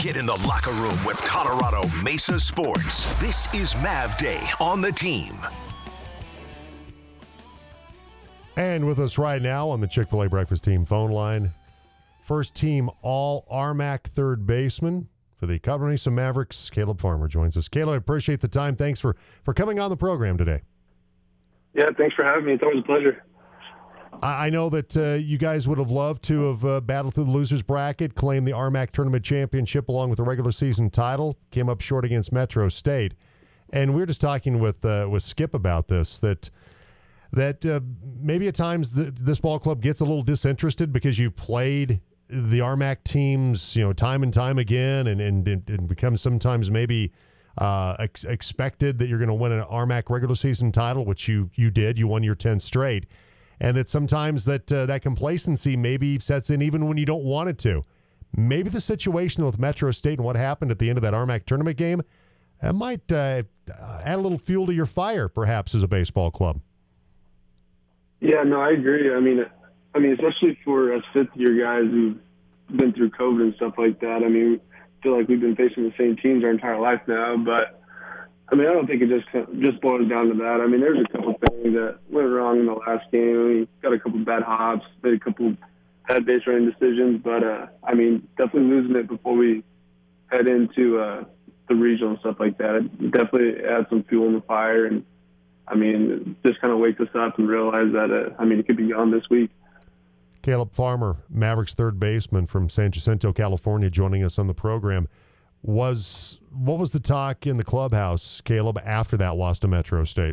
Get in the locker room with Colorado Mesa Sports. This is Mav Day on the team. And with us right now on the Chick-fil-A Breakfast Team phone line, first team All-RMAC third baseman for the Colorado Mesa Mavericks, Caleb Farmer joins us. Caleb, I appreciate the time. Thanks for coming on the program today. Yeah, thanks for having me. It's always a pleasure. I know that you guys would have loved to have battled through the losers bracket, claimed the RMAC tournament championship along with the regular season title, came up short against Metro State. And we were just talking with Skip about this, that maybe at times this ball club gets a little disinterested because you've played the RMAC teams, time and time again, and it becomes sometimes maybe expected that you're going to win an RMAC regular season title, which you did. You won your 10th straight. And that sometimes that complacency maybe sets in even when you don't want it to. Maybe the situation with Metro State and what happened at the end of that RMAC tournament game might add a little fuel to your fire, perhaps, as a baseball club. Yeah, no, I agree. I mean, especially for us fifth-year guys who've been through COVID and stuff like that. I mean, I feel like we've been facing the same teams our entire life now, but I don't think it just boils down to that. I mean, there's a couple things that went wrong in the last game. We got a couple bad hops, made a couple bad base running decisions, but definitely losing it before we head into the regional and stuff like that. It definitely adds some fuel in the fire, and just kind of wakes us up and realize that it could be gone this week. Caleb Farmer, Mavericks third baseman from San Jacinto, California, joining us on the program. What was the talk in the clubhouse, Caleb, after that loss to Metro State?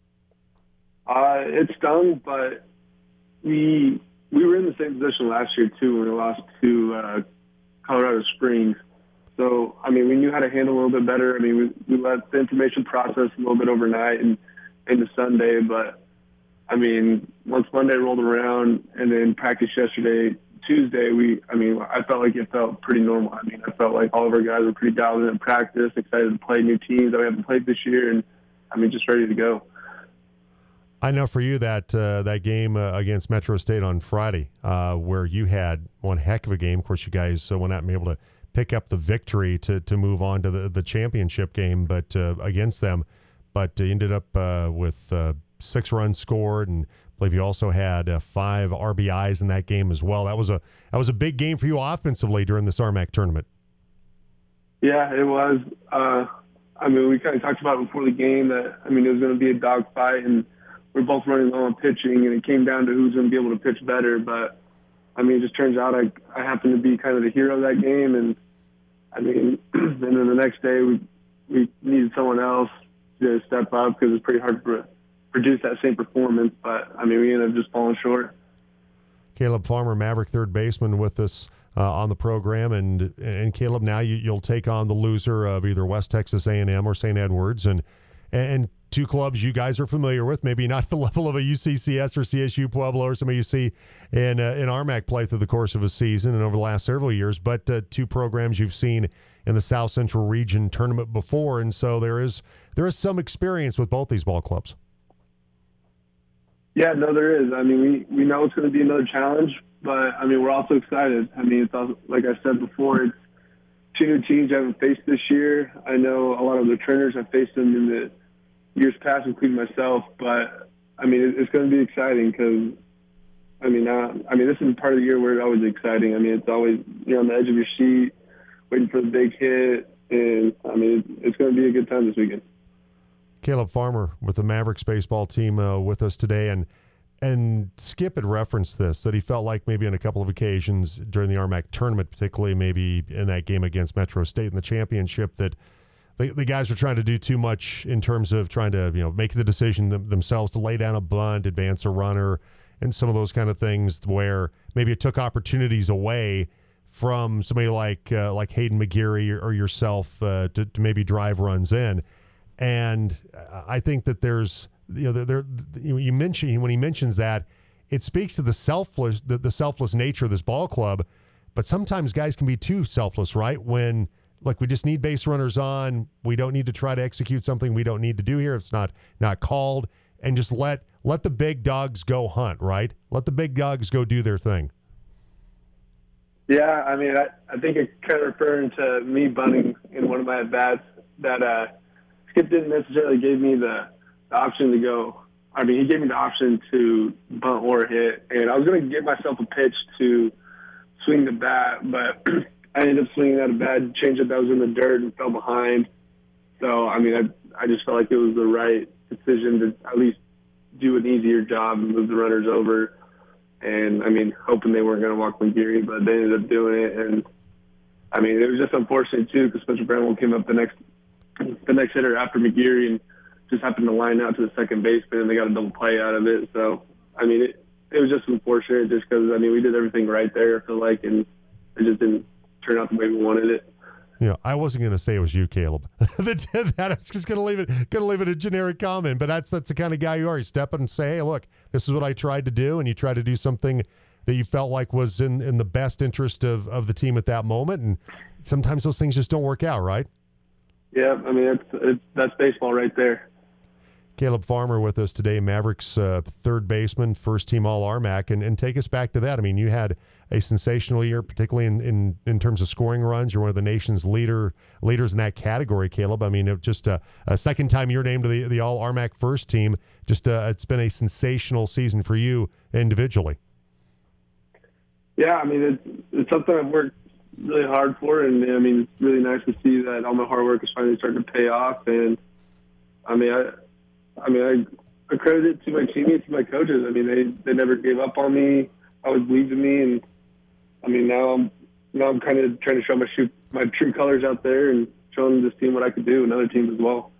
It stung, but we were in the same position last year too when we lost to Colorado Springs. So we knew how to handle a little bit better. We let the information process a little bit overnight and into Sunday, but once Monday rolled around and then practice yesterday, Tuesday, I felt like it felt pretty normal. I felt like all of our guys were pretty dialed in practice, excited to play new teams that we haven't played this year, and just ready to go. I know for you that game against Metro State on Friday, where you had one heck of a game. Of course, you guys went out and were able to pick up the victory to move on to the championship game, but against them. But ended up with 6 runs scored, and I believe you also had 5 RBIs in that game as well. That was a big game for you offensively during this RMAC tournament. Yeah, it was. We kind of talked about it before the game that it was going to be a dogfight, and we're both running low on pitching, and it came down to who's going to be able to pitch better. But it just turns out I happened to be kind of the hero of that game, and and then the next day we needed someone else to step up because it's pretty hard to produce that same performance, but we ended up just falling short. Caleb Farmer, Maverick third baseman, with us on the program, and Caleb, now you'll take on the loser of either West Texas A&M or St. Edwards, and two clubs you guys are familiar with, maybe not the level of a UCCS or CSU Pueblo or somebody you see in RMAC play through the course of a season and over the last several years, but two programs you've seen in the South Central Region tournament before, and so there is some experience with both these ball clubs. Yeah, no, there is. We know it's going to be another challenge, but we're also excited. It's also, like I said before, it's 2 new teams I haven't faced this year. I know a lot of the trainers have faced them in the years past, including myself, but it's going to be exciting because this is part of the year where it's always exciting. It's always on the edge of your seat, waiting for the big hit, and it's going to be a good time this weekend. Caleb Farmer with the Mavericks baseball team with us today, and Skip had referenced this, that he felt like maybe on a couple of occasions during the RMAC tournament, particularly maybe in that game against Metro State in the championship, that the guys were trying to do too much in terms of trying to make the decision themselves to lay down a bunt, advance a runner, and some of those kind of things where maybe it took opportunities away from somebody like Hayden McGeary or yourself to maybe drive runs in. And I think that there's you mention when he mentions that, it speaks to the selfless nature of this ball club. But sometimes guys can be too selfless, right? When we just need base runners on, we don't need to try to execute something we don't need to do here. It's not called, and just let the big dogs go hunt, right? Let the big dogs go do their thing. Yeah, I mean, I think it's kind of referring to me bunting in one of my at-bats that Skip didn't necessarily give me the option to go. I mean, he gave me the option to bunt or hit, and I was going to give myself a pitch to swing the bat, but I ended up swinging at a bad changeup that was in the dirt and fell behind. So, I mean, I just felt like it was the right decision to at least do an easier job and move the runners over. And, I mean, hoping they weren't going to walk McGeary, but they ended up doing it. And, I mean, it was just unfortunate, too, because Spencer Brownwell came up the next hitter after McGeary and just happened to line out to the second baseman, and they got a double play out of it. So, I mean, it was just unfortunate just because, I mean, we did everything right there, I feel like, and it just didn't turn out the way we wanted it. You know, I wasn't going to say it was you, Caleb. that I was just going to leave it a generic comment, but that's the kind of guy you are. You step up and say, hey, look, this is what I tried to do, and you try to do something that you felt like was in the best interest of the team at that moment, and sometimes those things just don't work out, right? Yeah, I mean, that's baseball right there. Caleb Farmer with us today, Mavericks third baseman, first team All-RMAC, and take us back to that. I mean, you had a sensational year, particularly in terms of scoring runs. You're one of the nation's leaders in that category, Caleb. I mean, just a second time you're named to the All-RMAC first team. Just it's been a sensational season for you individually. Yeah, I mean, it's something I've worked really hard for, and I mean, it's really nice to see that all my hard work is finally starting to pay off. And I credit it to my teammates and my coaches. I mean, they never gave up on me. Always believed in me, and I mean, now I'm kind of trying to show my true colors out there and showing this team what I could do and other teams as well.